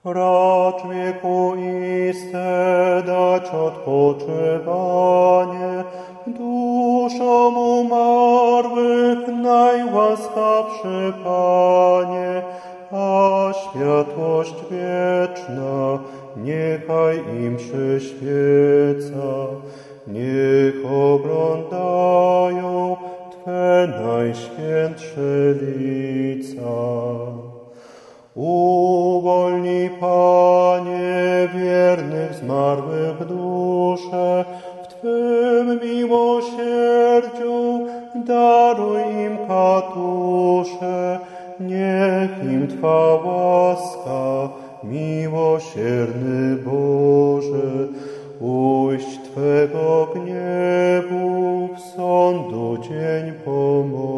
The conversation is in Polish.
Racz wiekuiste dać odpoczywanie duszom umarłych, najłaskawszy Panie, a światłość wieczna niechaj im przyświeca. Niech oglądają Twe najświętsze lica. Uwolnij, Panie, wiernych zmarłych dusze, w Twym miłosierdziu daruj im katusze. Niech im Twa łaska, miłosierny Boże, ujść Twego gniewu w sądu dzień pomoże.